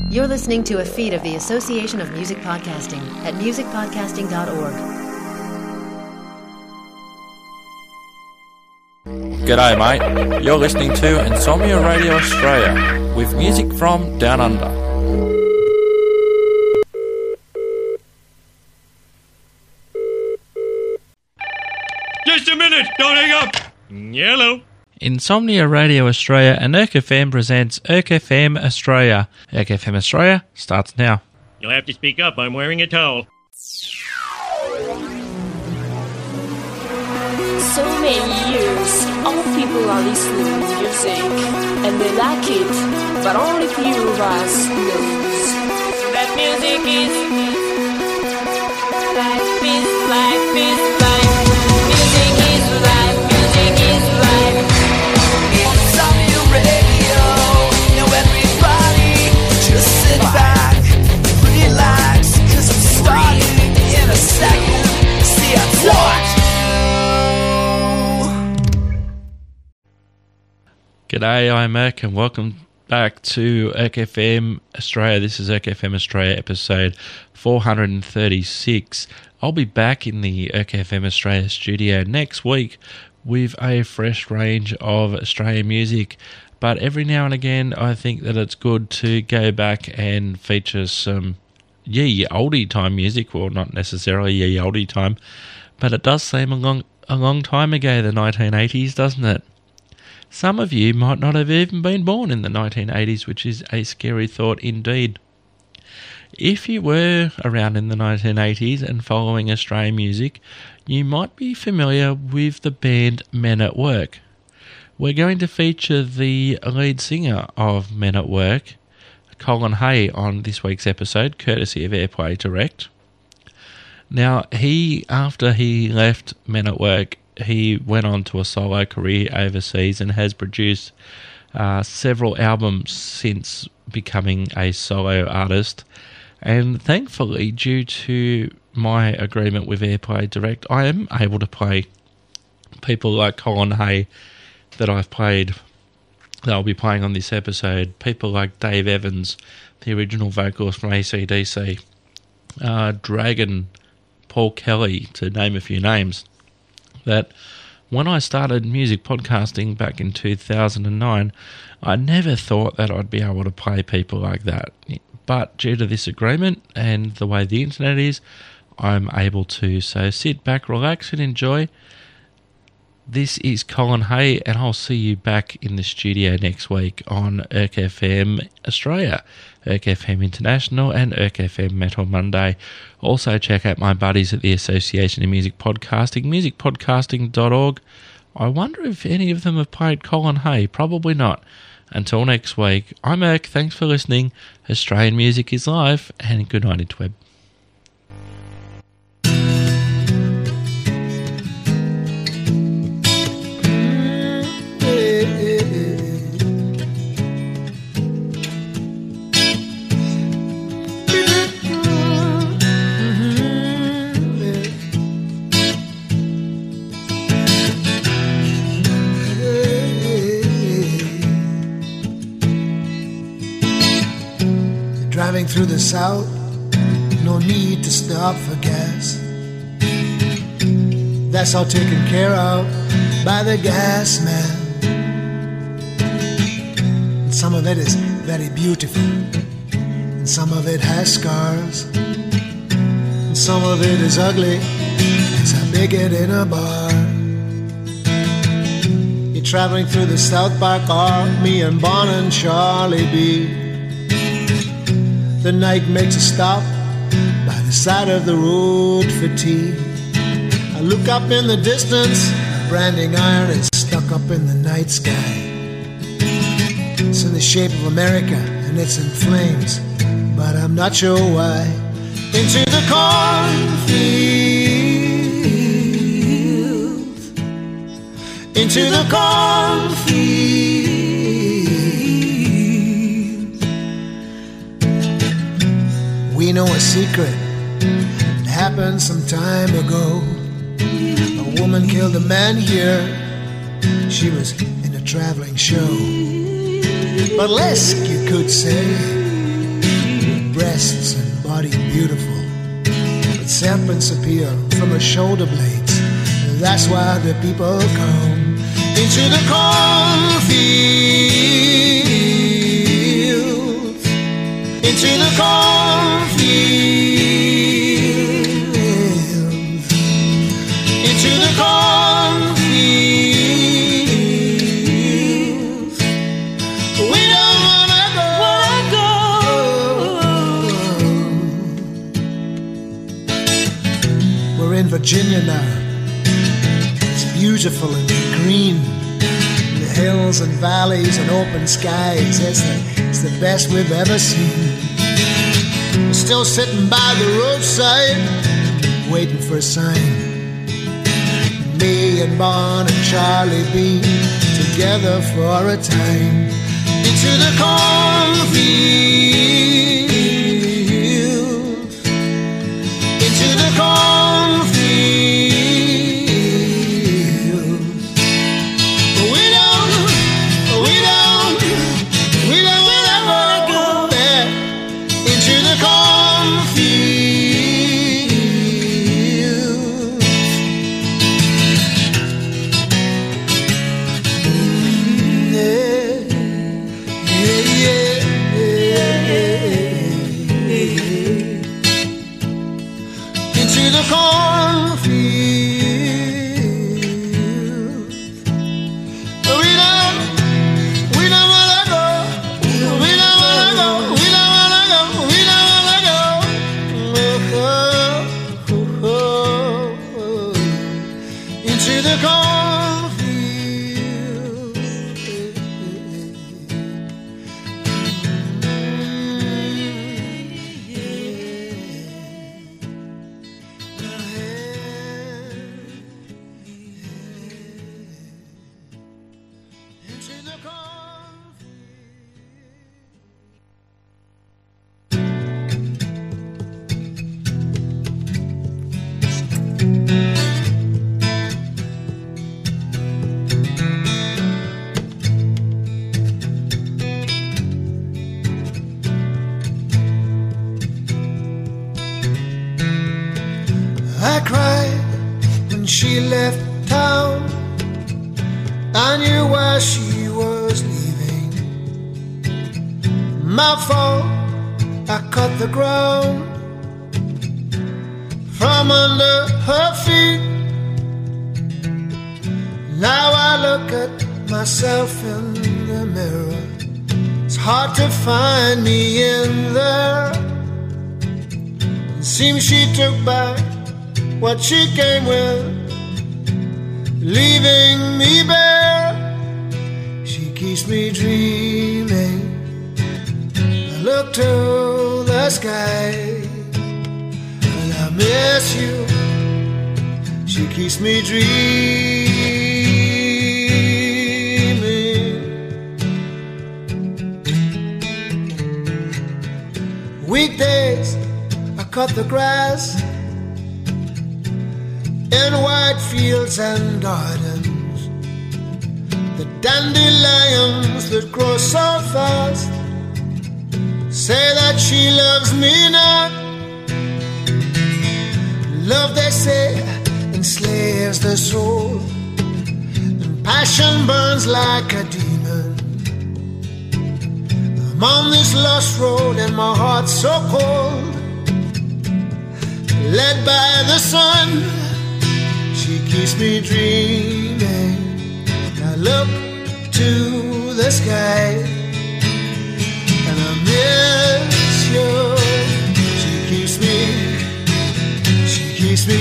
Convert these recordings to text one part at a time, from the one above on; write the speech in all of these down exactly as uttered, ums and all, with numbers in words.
You're listening to a feed of the Association of Music Podcasting at music podcasting dot org. G'day mate, you're listening to Insomnia Radio Australia with music from Down Under. Just a minute, don't hang up! Yellow. Insomnia Radio Australia and Erk F M presents Erk F M Australia. Erk F M Australia starts now. You'll have to speak up, I'm wearing a towel. So many years, all people are listening to music, and they like it, but only few of us knows that music is life is life is life. Music is life, music is life. Insomnia Radio, now everybody just sit back, relax, cause it's starting in a second. See us watch. G'day, I'm Erk and welcome back to Erk F M Australia. This is Erk F M Australia episode four hundred thirty-six. I'll be back in the Erk F M Australia studio next week with a fresh range of Australian music. But every now and again, I think that it's good to go back and feature some ye oldie time music. Well, not necessarily ye oldie time, but it does seem a long, a long time ago, the nineteen eighties, doesn't it? Some of you might not have even been born in the nineteen eighties, which is a scary thought indeed. If you were around in the nineteen eighties and following Australian music, you might be familiar with the band Men at Work. We're going to feature the lead singer of Men at Work, Colin Hay, on this week's episode, courtesy of Airplay Direct. Now, he, after he left Men at Work, he went on to a solo career overseas and has produced uh, several albums since becoming a solo artist. And thankfully, due to my agreement with Airplay Direct, I am able to play people like Colin Hay that I've played, that I'll be playing on this episode. People like Dave Evans, the original vocalist from A C D C, uh, Dragon, Paul Kelly, to name a few names. That when I started music podcasting back in two thousand nine, I never thought that I'd be able to play people like that. But due to this agreement and the way the internet is, I'm able to. So sit back, relax and enjoy. This is Colin Hay, and I'll see you back in the studio next week on Erk F M Australia, Erk F M International and Erk F M Metal Monday. Also check out my buddies at the Association of Music Podcasting, music podcasting dot org. I wonder if any of them have played Colin Hay. Probably not. Until next week, I'm Erk. Thanks for listening. Australian music is live, and good night, Interweb. Driving through the south, no need to stop for gas. That's all taken care of by the gas man. And some of it is very beautiful, and some of it has scars, and some of it is ugly as a bigot in a bar. You're traveling through the South Park Arc, me and Bon and Charlie B. The night makes a stop by the side of the road for tea. I look up in the distance, a branding iron is stuck up in the night sky. It's in the shape of America and it's in flames, but I'm not sure why. Into the cornfield, into the cornfield. We know a secret that happened some time ago. A woman killed a man here. She was traveling show. Burlesque, you could say. breasts and body beautiful, but serpents appear from her shoulder blades. That's why the people come into the cornfields, into the cornfields, into the cornfields. We don't wanna go, wanna go. We're in Virginia now. Beautiful and green, the hills and valleys and open skies. It's the, it's the best we've ever seen. We're still sitting by the roadside, waiting for a sign. Me and Bon and Charlie Bean together for a time. Into the cornfields, into the cornfields. I cried when she left town. I knew why she was leaving. My fault, I cut the ground from under her feet. Now I look at myself in the mirror. It's hard to find me in there. It seems she took back what she came with, leaving me bare. She keeps me dreaming. I look to the sky and I miss you. She keeps me dreaming. Weekdays I cut the grass in white fields and gardens, the dandelions that grow so fast say that she loves me not. Love, they say, enslaves the soul, and passion burns like a demon. I'm on this lost road and my heart's so cold, led by the sun. She keeps me dreaming. I look to the sky and I miss you. She keeps me, she keeps me.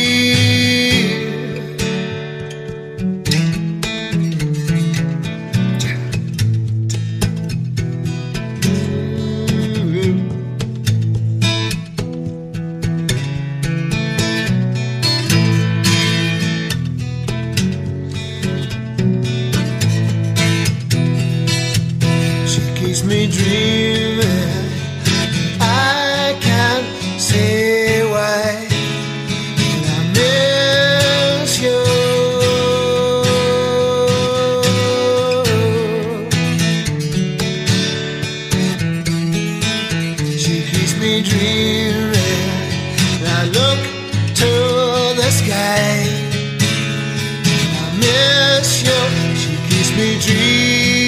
Me dreaming. I can't say why, and I miss you. She keeps me me dreaming. And I look to the sky. And I miss you. She keeps me dreaming.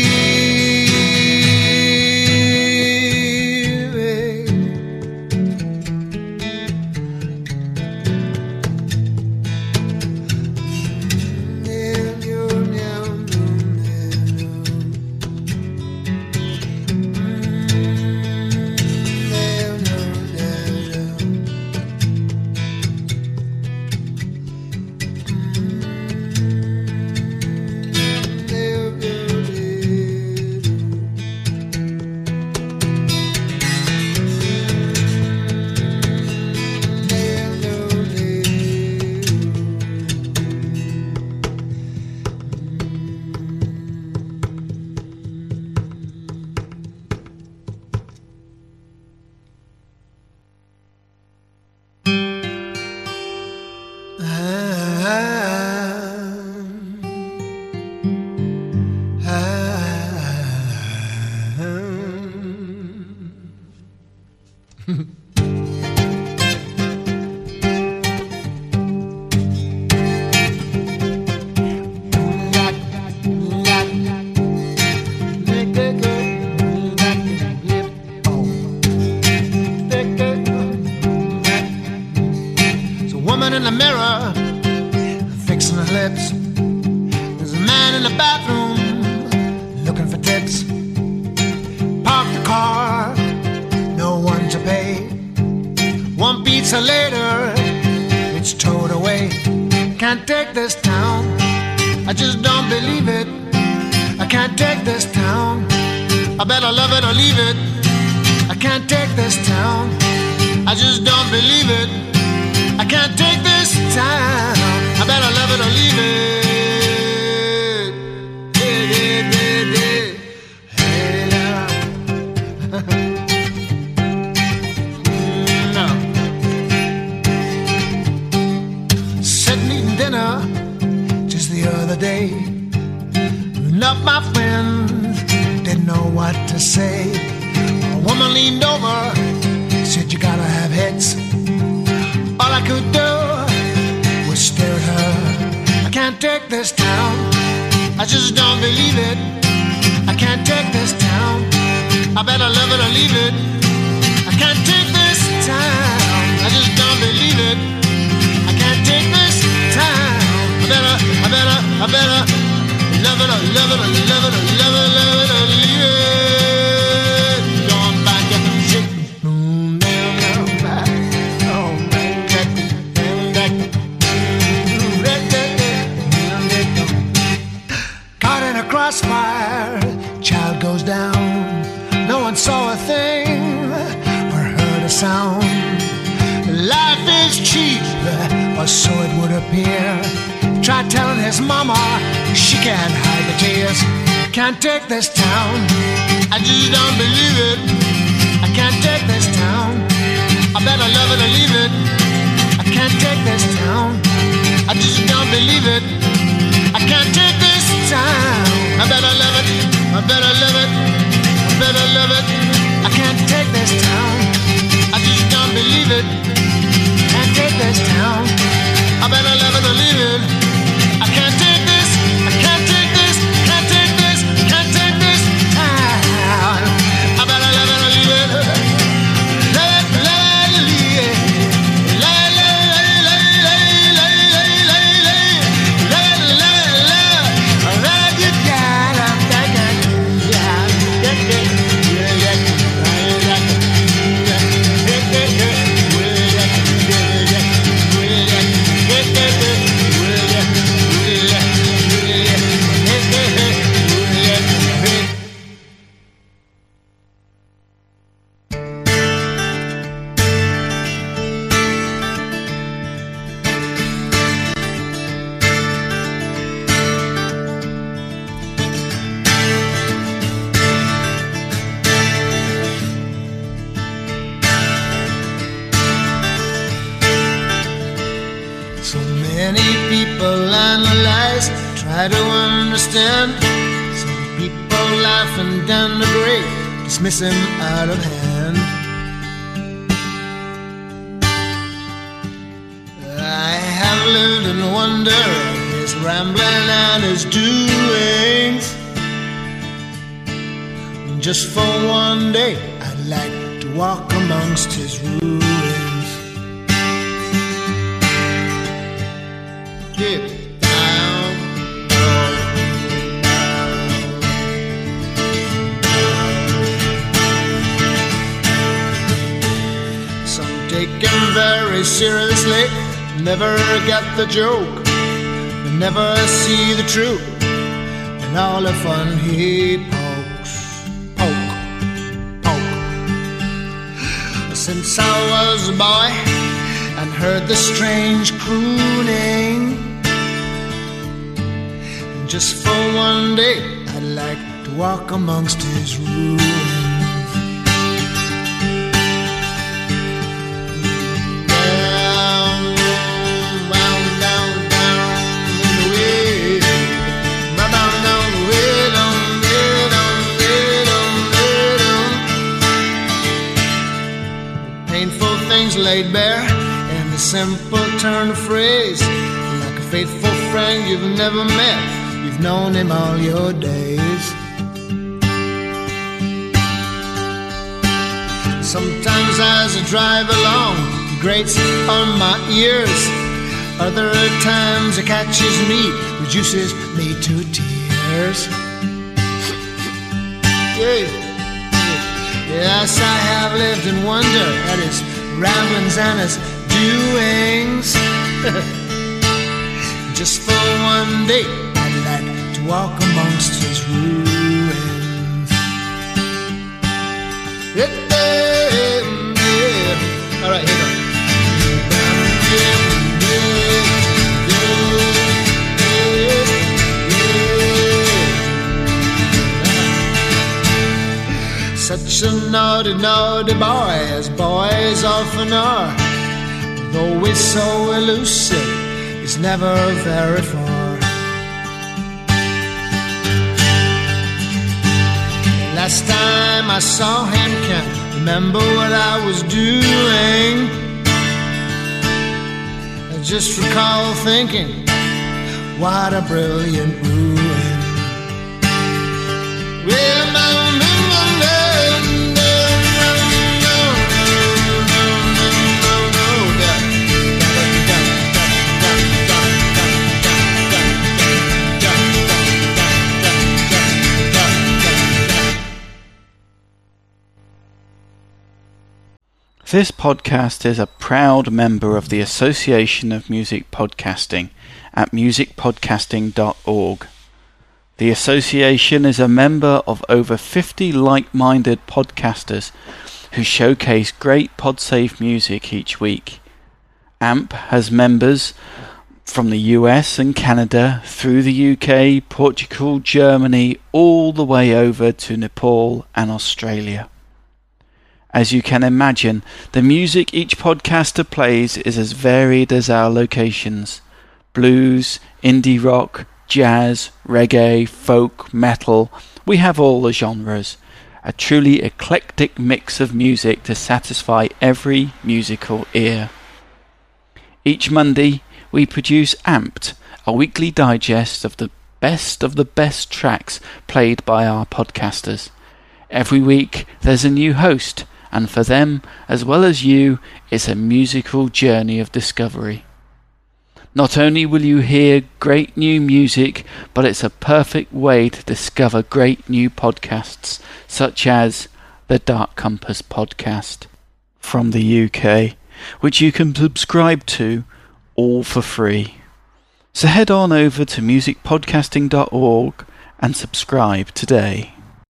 In the mirror, fixing her lips. There's a man in the bathroom looking for tips. Park the car, no one to pay. One pizza later, it's towed away. Can't take this town, I just don't believe it. I can't take this town, I better love it or leave it. I can't take this town, I just don't believe it. I can't take this town, I better love it or leave it. Hey, hey, hey, hey. Hey, now. No. Sitting eating dinner just the other day. Enough my friends didn't know what to say. A woman leaned over, said you gotta have hits. All I could do was stare at her. I can't take this town, I just don't believe it. I can't take this town, I better love it or leave it. I can't take this town, I just don't believe it. I can't take this town, I better, I better, I better love it or love it or love it or love it, love it or leave it. Going back up and shake. Boom, down, down, back. Oh, caught in a crossfire, child goes down. No one saw a thing or heard a sound. Life is cheap, or so it would appear. Try telling his mama, she can't hide the tears. Can't take this town, I just don't believe it. I can't take this town, I better love it or leave it. I can't take this town, I just don't believe it. I can't take this town, I better love it, I better love it, I better love it. I can't take this town, I just don't believe it. Can't take this town, I better love it or leave it. I can't take this, I can't take this, can't take this, can't take this town, I better love it or leave it. Let it, let it, leave it. Let it, let it, let it, let it, let it, let it, let it, let it, let it, you got up, that got you, yeah, yeah, yeah, yeah, try to understand. Some people laughing down the grave, dismiss him out of hand. have lived in wonder of his rambling and his doings. Just for one day, I'd like to walk amongst his ruins. Get down, down, down. Some take him very seriously, never get the joke, but never see the truth, and all the fun he pokes, poke, poke. Since I was a boy and heard the strange crooning, just for one day, I'd like to walk amongst his ruins. Down, down, down, down the way, down, down, down the way, down, down, down, down, down. Painful things laid bare in the simple turn of phrase, like a faithful friend you've never met. You've known him all your days. Sometimes as I drive along, he grates on my ears. Other times it catches me, reduces me to tears. Yeah. Yes, I have lived in wonder at his ramblings and his doings. Just for one day, to walk amongst his ruins. Yeah, yeah, yeah. All right, here we go. Such a naughty, naughty boy, as boys often are. Though he's so elusive, he's never very far. Last time I saw him, can't remember what I was doing. I just recall thinking, what a brilliant ruin. Well, my This podcast is a proud member of the Association of Music Podcasting at music podcasting dot org. The association is a member of over fifty like-minded podcasters who showcase great PodSafe music each week. A M P has members from the U S and Canada, through the U K, Portugal, Germany, all the way over to Nepal and Australia. As you can imagine, the music each podcaster plays is as varied as our locations. Blues, indie rock, jazz, reggae, folk, metal, we have all the genres. A truly eclectic mix of music to satisfy every musical ear. Each Monday, we produce Amped, a weekly digest of the best of the best tracks played by our podcasters. Every week, there's a new host, and for them, as well as you, it's a musical journey of discovery. Not only will you hear great new music, but it's a perfect way to discover great new podcasts, such as the Dark Compass podcast from the U K, which you can subscribe to, all for free. So head on over to music podcasting dot org and subscribe today.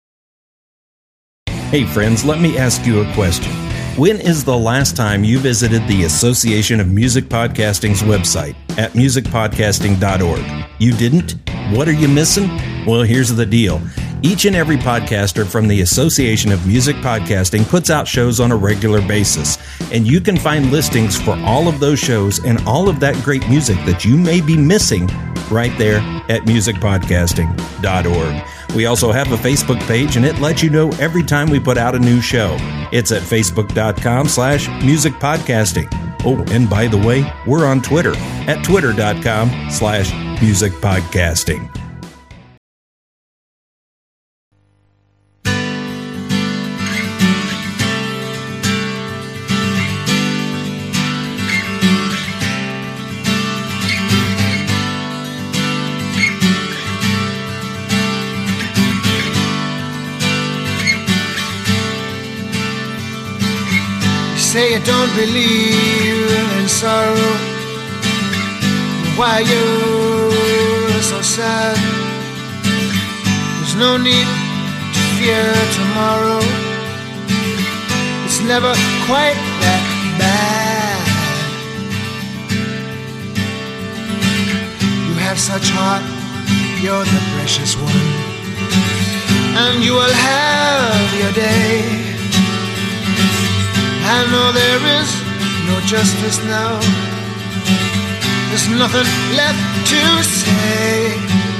Hey friends, let me ask you a question. When is the last time you visited the Association of Music Podcasting's website at music podcasting dot org? You didn't? What are you missing? Well, here's the deal. Each and every podcaster from the Association of Music Podcasting puts out shows on a regular basis, and you can find listings for all of those shows and all of that great music that you may be missing right there at music podcasting dot org. We also have a Facebook page, and it lets you know every time we put out a new show. It's at facebook dot com slash music podcasting. Oh, and by the way, we're on Twitter at twitter.com slash music podcasting. Say you don't believe in sorrow. Why you're so sad? There's no need to fear tomorrow. It's never quite that bad. You have such heart, you're the precious one, and you will have your day. I know there is no justice now. There's nothing left to say.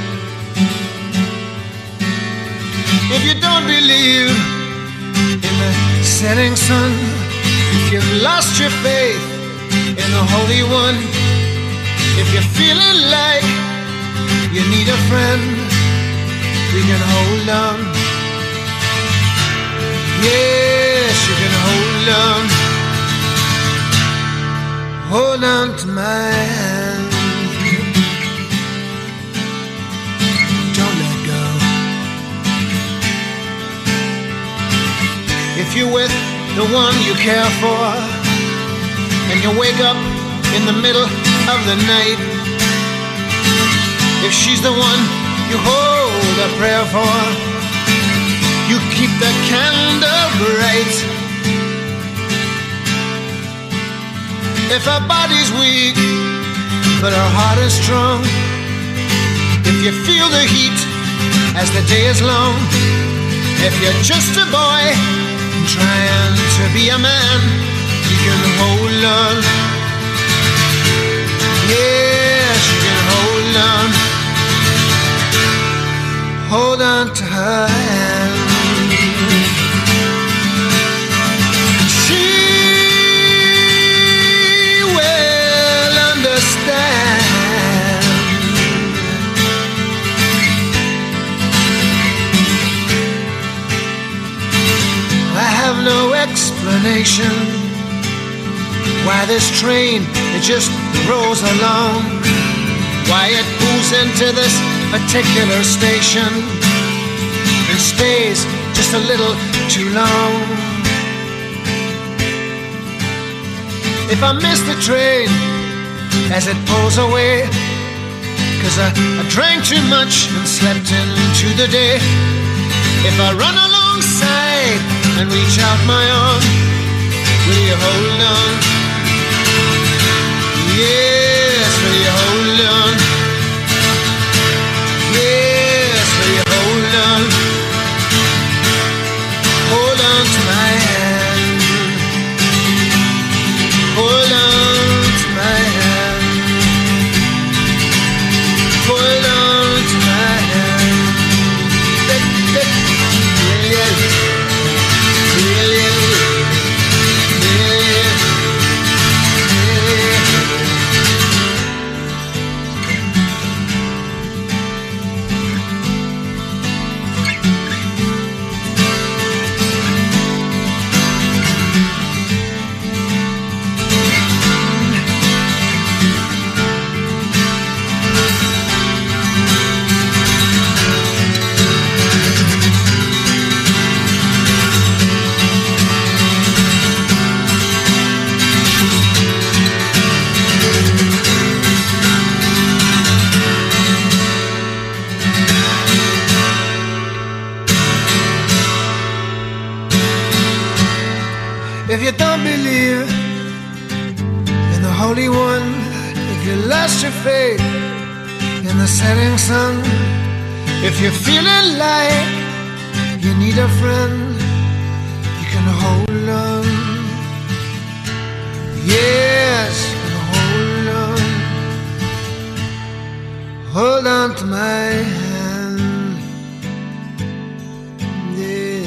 If you don't believe in the setting sun, if you've lost your faith in the Holy One, if you're feeling like you need a friend, we can hold on. Yes, you can hold on. Hold on to my hand. Don't let go. If you're with the one you care for, and you wake up in the middle of the night, if she's the one you hold a prayer for, you keep the candle bright. If our body's weak, but our heart is strong, if you feel the heat as the day is long, if you're just a boy trying to be a man, you can hold on. Yes, you can hold on. Hold on to her hand. No explanation why this train, it just rolls along, why it pulls into this particular station and stays just a little too long. If I miss the train as it pulls away, 'cause I, I drank too much and slept into the day, if I run alongside and reach out my arm, will you hold on? Yes, will you hold on? Yes, will you hold on? Hold on to my hand. Hold on to my hand. Hold on to my hand. Yeah, yeah. If you don't believe in the Holy One, if you lost your faith in the setting sun, if you're feeling like you need a friend, you can hold on. Yes, you can hold on. Hold on to my hand. Yeah.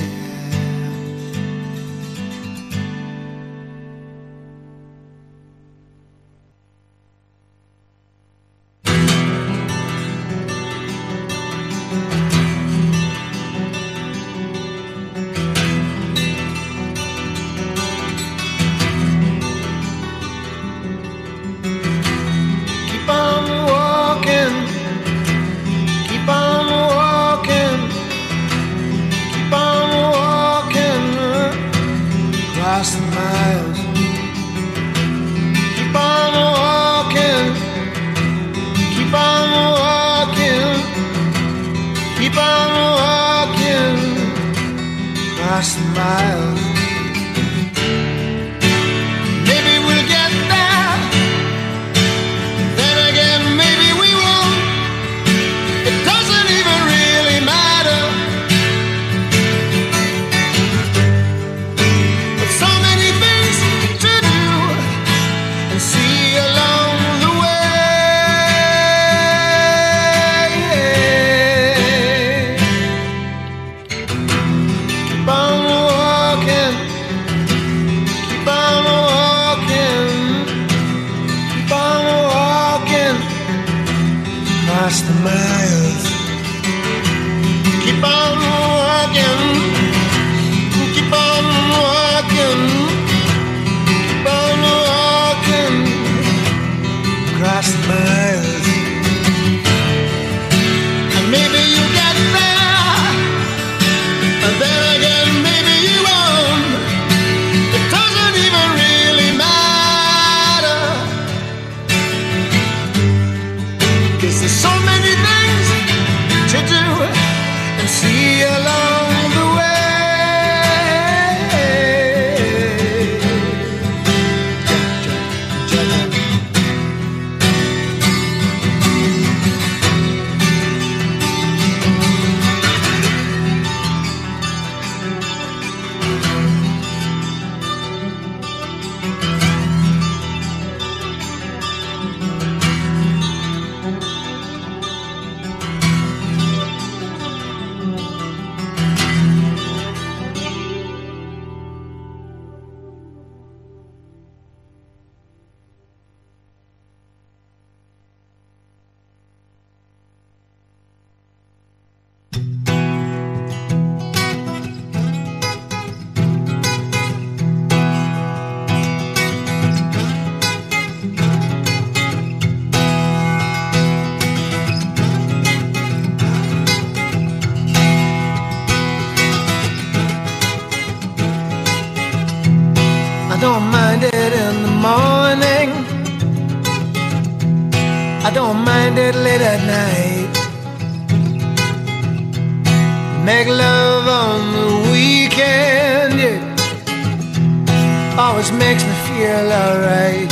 across the miles. Keep on walking, keep on walking, keep on walking across the miles. Maybe we'll get there, then again maybe we won't. It doesn't even really matter. But so many things to do and see along the way. Keep on walking, keep on walking, keep on walking across the miles. Keep on walking, keep on walking, keep on walking across the miles. And maybe you'll get there, and then again maybe you won't. It doesn't even really matter, 'cause there's so many things to do and see along the way. I don't mind it in the morning, I don't mind it late at night. Make love on the weekend, yeah, always makes me feel alright.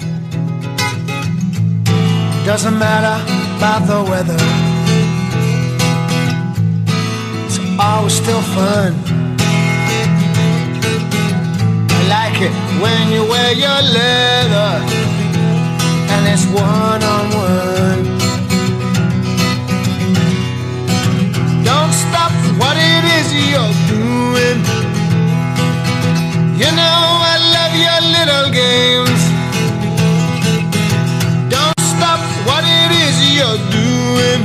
Doesn't matter about the weather, it's always still fun. Like it when you wear your leather and it's one on one. Don't stop what it is you're doing. You know I love your little games. Don't stop what it is you're doing.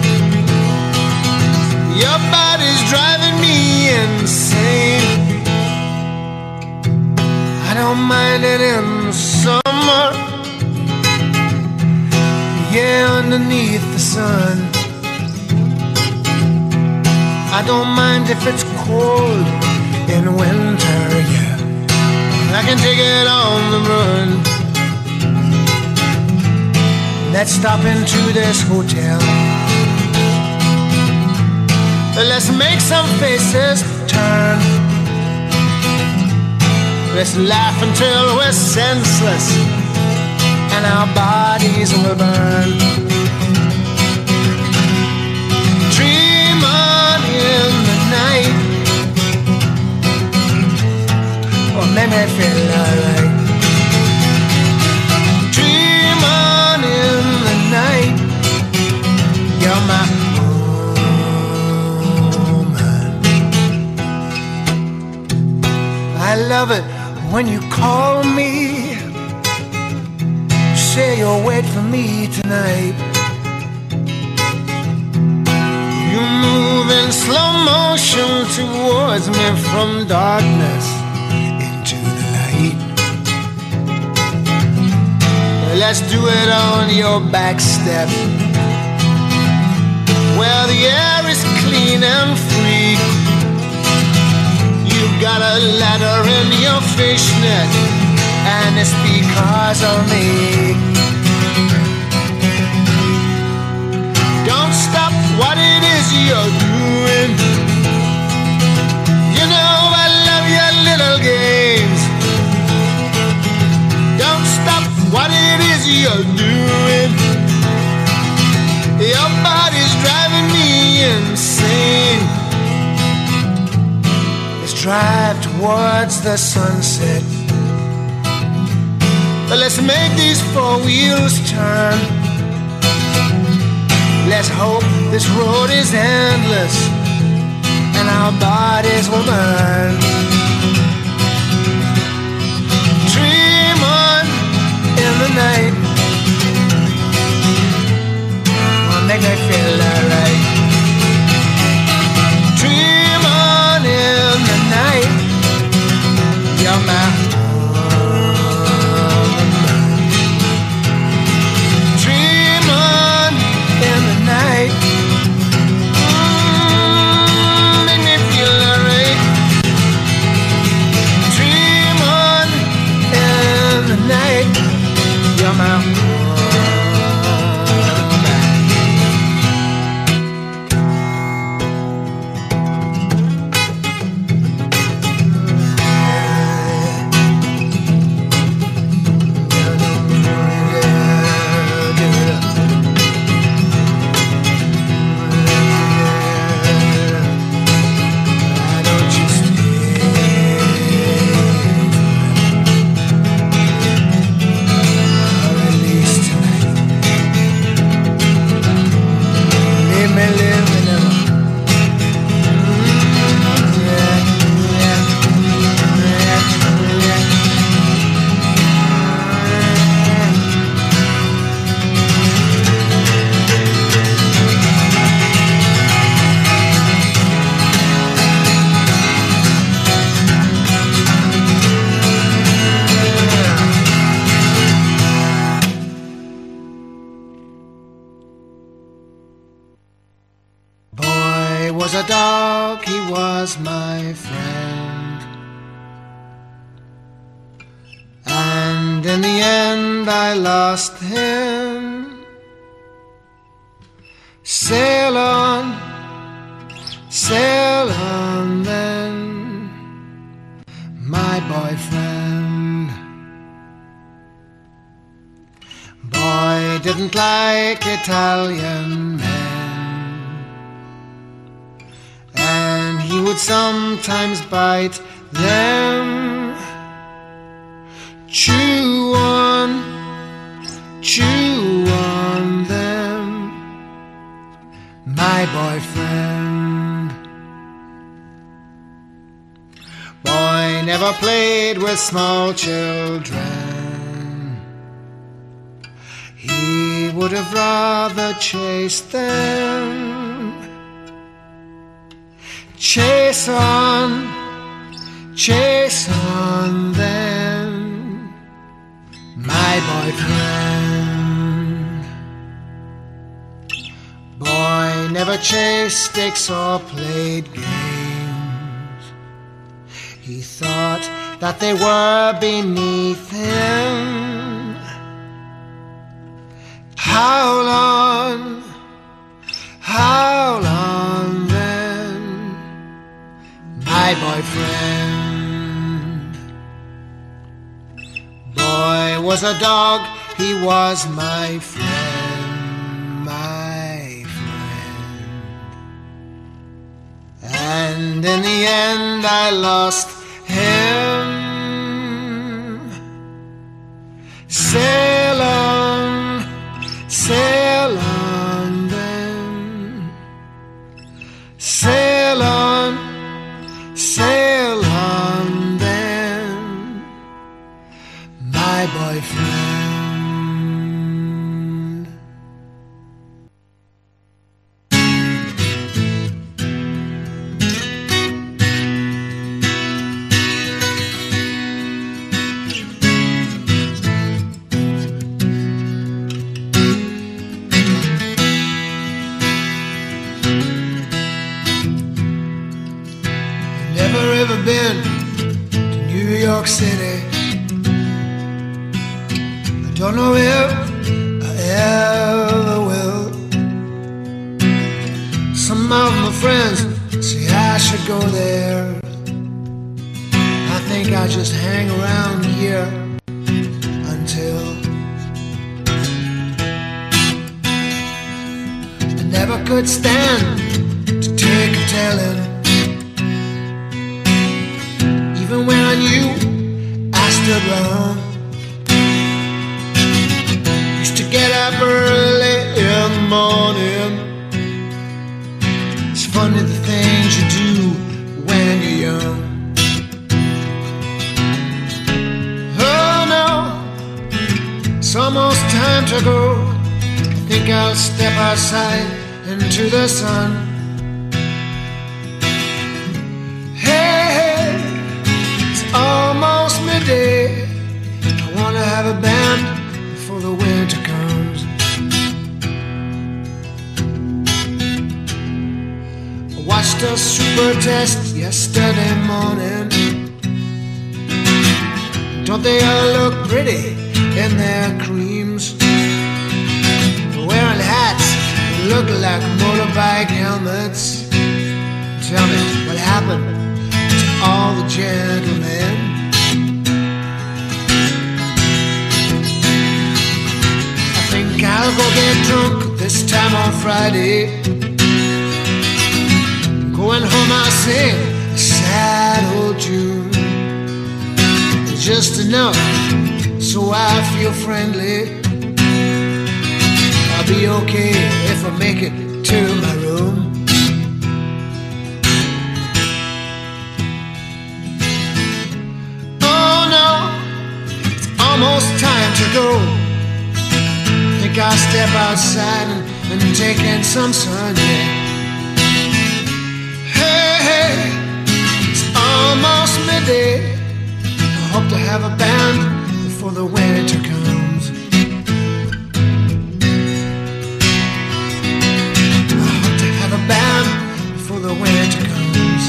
Your body's driving me insane. I don't mind it in the summer, yeah, underneath the sun. I don't mind if it's cold in winter, yeah, I can take it on the run. Let's stop into this hotel, let's make some faces turn. Let's laugh until we're senseless and our bodies will burn. Dream on in the night, or make me feel alright. Dream on in the night, you're my woman. I love it when you call me, say you'll wait for me tonight. You move in slow motion towards me from darkness into the light. Let's do it on your back step, where the air is clean and free. You got a ladder in your fishnet, and it's because of me. Don't stop what it is you're doing. You know I love your little games. Don't stop what it is you're doing. Your body's driving me insane. Let's drive towards the sunset. But let's make these four wheels turn. Let's hope this road is endless and our bodies will burn. Dream on in the night. Will make me feel alright. Dream on in the night. You're my dream on in the night. Mm, make me feel alright. Dream on in the night. You're my was a dog, he was my friend. And in the end I lost him. Sail on, sail on then, my boyfriend. Boy didn't like Italian men. He would sometimes bite them. Chew on, chew on them, my boyfriend. Boy never played with small children. He would have rather chased them. Chase on, chase on them, my boyfriend. Boy never chased sticks or played games. He thought that they were beneath him. Howl on, howl on them, my boyfriend. Boy was a dog, he was my friend, my friend. And in the end I lost him. Sail on, sail on then, sail on, sail on then, my boyfriend. Never ever been to New York City. I don't know if I ever will. Some of my friends say I should go there. I think I'll just hang around here until I never could stand to take a telling. Even when I knew I stood wrong, used to get up early in the morning. It's funny the things you do when you're young. Oh no, it's almost time to go. I think I'll step outside into the sun. Almost midday. I wanna have a band before the winter comes. I watched a super test yesterday morning. Don't they all look pretty in their creams? Wearing hats that look like motorbike helmets. Tell me what happened to all the gentlemen. I think I'll go get drunk this time on Friday. Going home I'll sing a sad old tune, just enough so I feel friendly. I'll be okay if I make it to my room. Almost time to go. Think I'll step outside and, and take in some sun, yeah. Hey, hey, it's almost midday. I hope to have a band before the winter comes. I hope to have a band before the winter comes.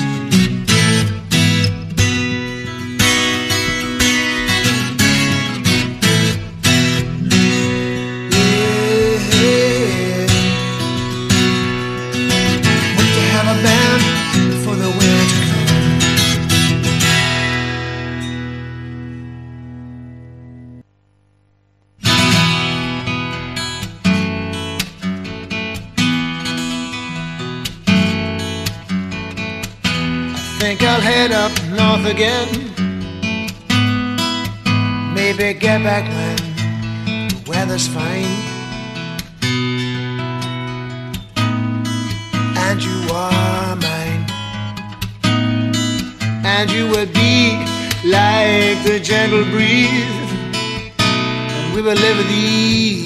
Think I'll head up north again. Maybe get back when the weather's fine and you are mine. And you would be like the gentle breeze, and we would live at ease.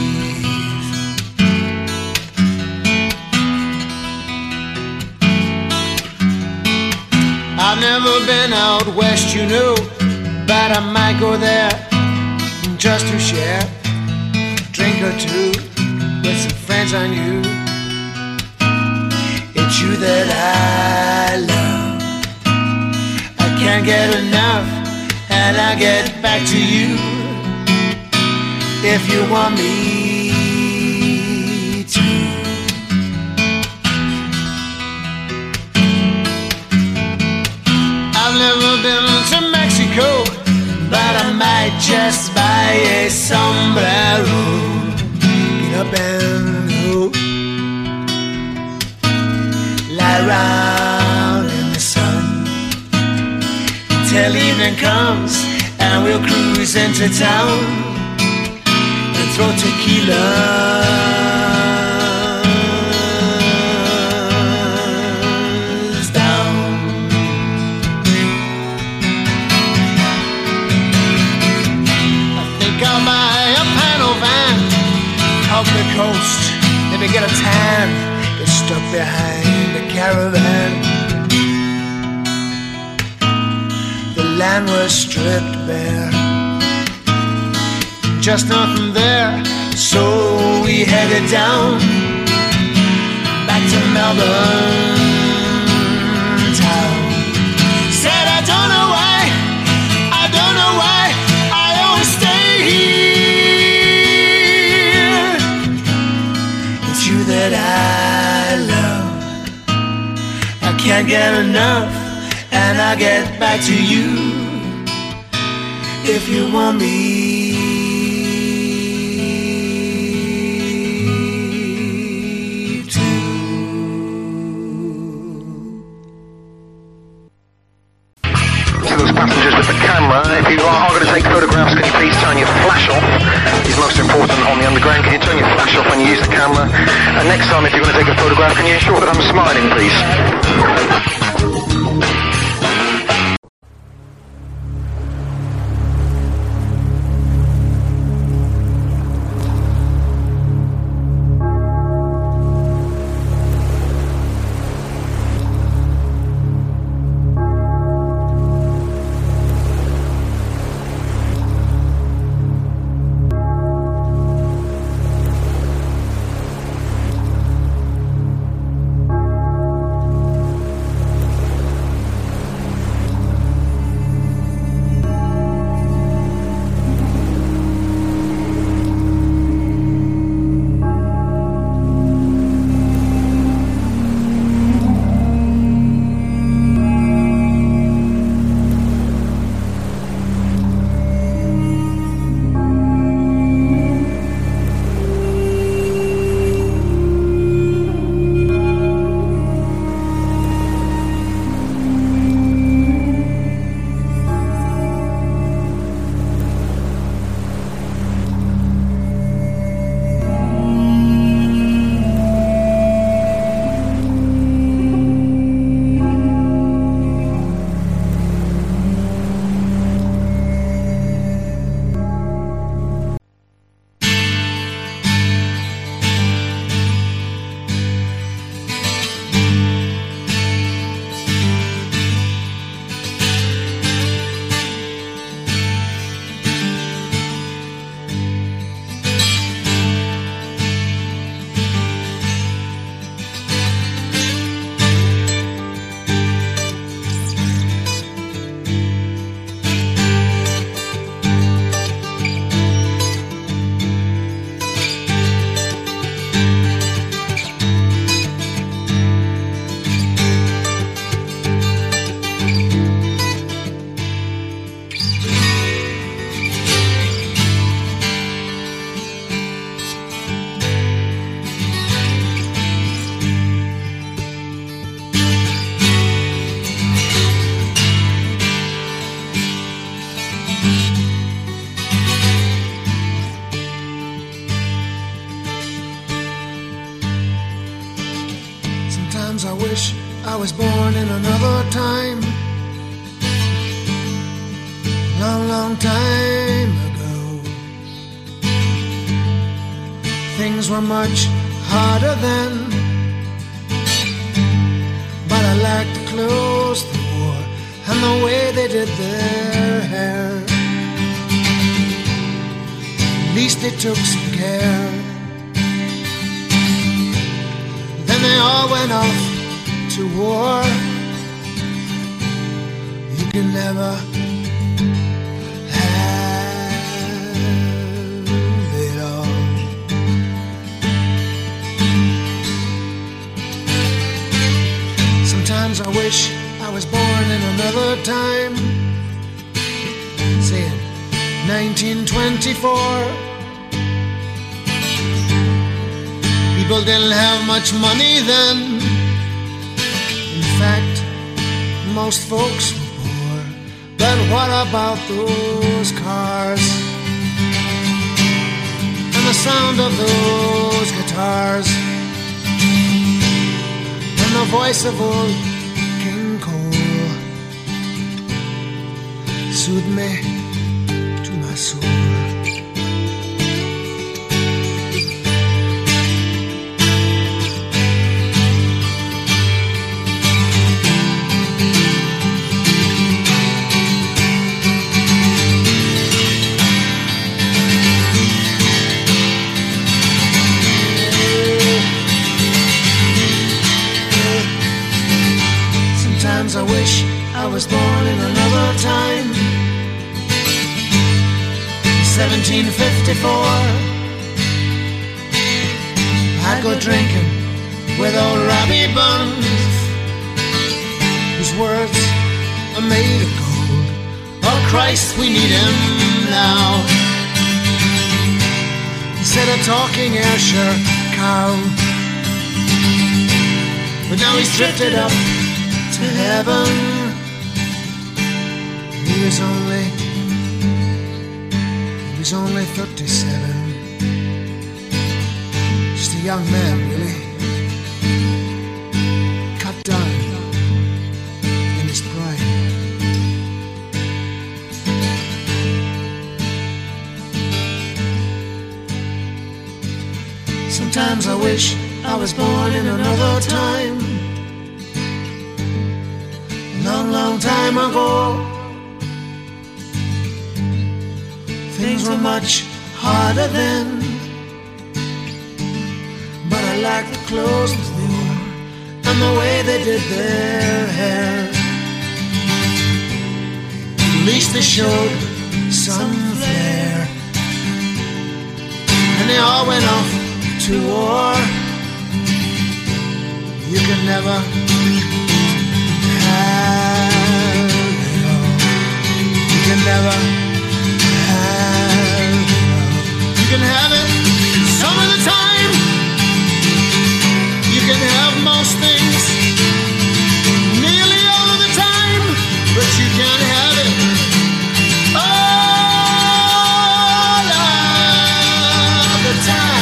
I've never been out west, you know, but I might go there just to share a drink or two with some friends I knew. It's you that I love. I can't get enough, and I'll get back to you if you want me to. I've never been to Mexico, but I might just buy a sombrero, get up and go, lie around in the sun till evening comes, and we'll cruise into town and throw tequila coast, maybe get a tan, get stuck behind a caravan. The land was stripped bare, just nothing there, so we headed down back to Melbourne town. Said I don't know why, I get enough, and I'll get back to you if you want me to. To those passengers with the camera, if you are going to take photographs, can you please turn your flash off? It's most important on the underground. Can you turn your flash off when you use the camera? And next time, if you're going to take a photograph, can you ensure that I'm smiling, please? Sometimes I wish I was born in another time, long, long time ago. Things were much harder then, but I liked the clothes they wore and the way they did their hair. At least they took some care. Then they all went off to war. You can never have it all. Sometimes I wish I was born in another time, say in nineteen twenty-four. People didn't have much money then. In fact, most folks were poor. But what about those cars and the sound of those guitars and the voice of old King Cole soothed me to my soul. I wish I was born in another time, seventeen fifty-four. I'd go drinking with old Robbie Buns whose words are made of gold. Oh Christ, we need him now. Instead of talking Ayrshire cow, but now he's drifted up to heaven. He was only, he was only thirty-seven. Just a young man, really, cut down in his pride. Sometimes I wish I was born in another time, a long, long time ago. Things were much harder then, but I liked the clothes they wore and the way they did their hair. At least they showed some flair, and they all went off to war. You can never have it all. You can never have it all. You can have it some of the time. You can have most things nearly all of the time, but you can't have it all of the time.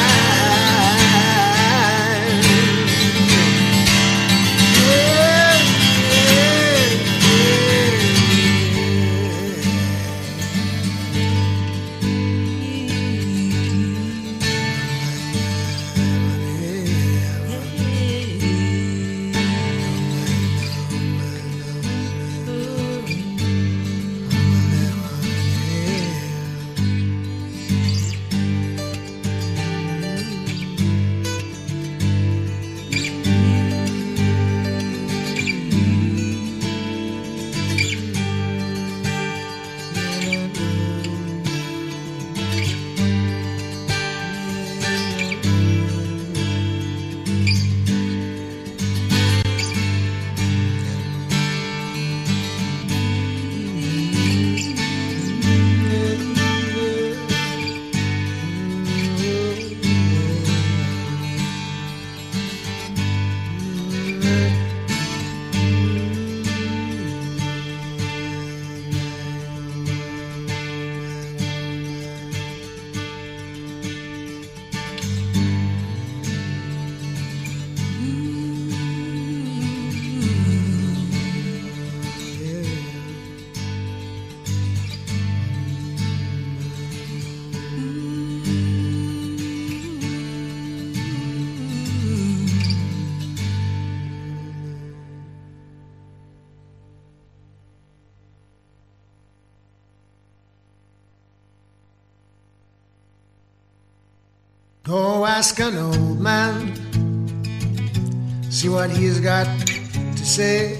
Go ask an old man, see what he's got to say.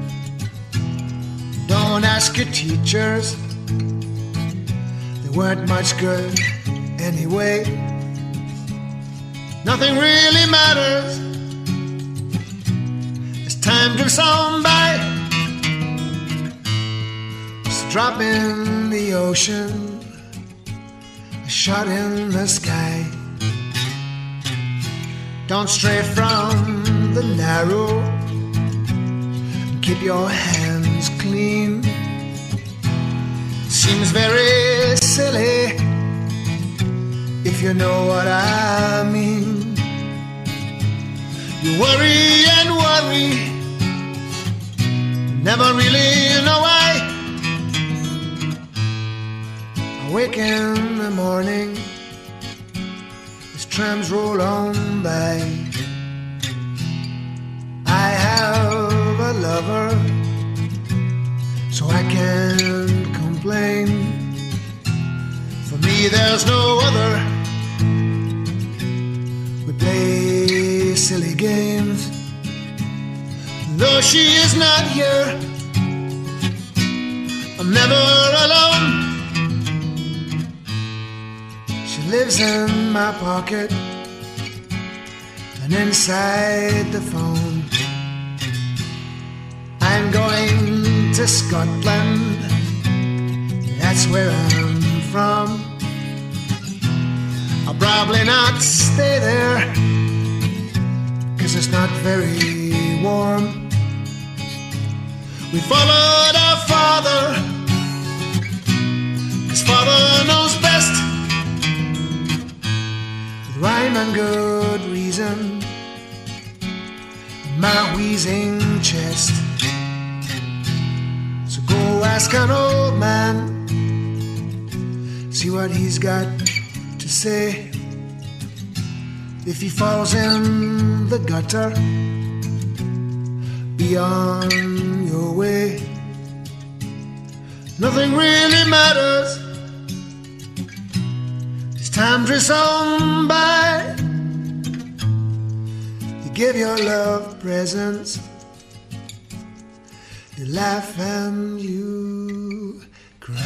Don't ask your teachers, they weren't much good anyway. Nothing really matters as time drifts on by. Just a drop in the ocean, a shot in the sky. Don't stray from the narrow, keep your hands clean. Seems very silly if you know what I mean. You worry and worry, never really know why. I wake in the morning, trams roll on by. I have a lover, so I can't complain. For me there's no other. We play silly games. Though she is not here, I'm never alone. Lives in my pocket and inside the phone. I I'm going to Scotland, that's where I'm from. I'll probably not stay there, 'cause it's not very warm. We followed our father, his father knows best, with rhyme and good reason, my wheezing chest. So go ask an old man, see what he's got to say. If he falls in the gutter, be on your way. Nothing really matters, as time drifts on by. You give your love presents, you laugh and you cry.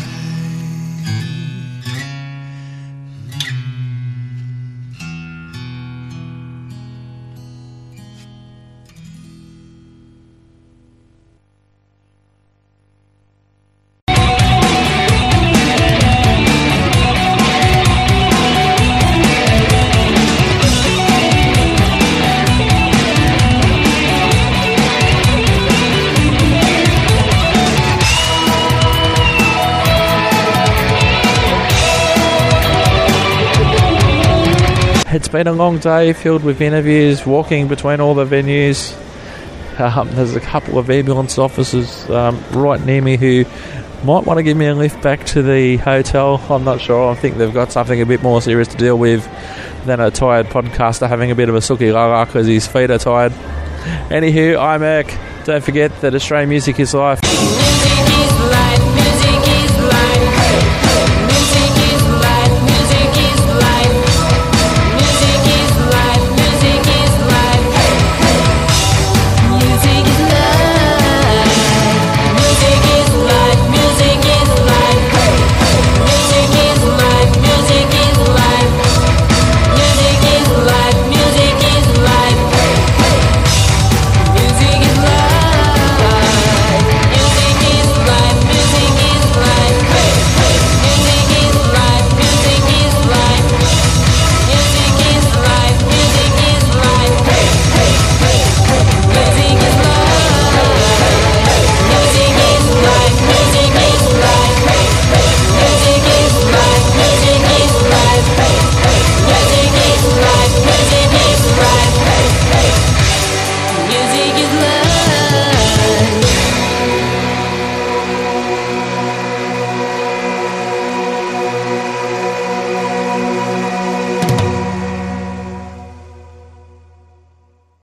It's been a long day filled with interviews, walking between all the venues. Um, there's a couple of ambulance officers um, right near me who might want to give me a lift back to the hotel. I'm not sure. I think they've got something a bit more serious to deal with than a tired podcaster having a bit of a sookie la because his feet are tired. Anywho, I'm Erk. Don't forget that Australian music is life.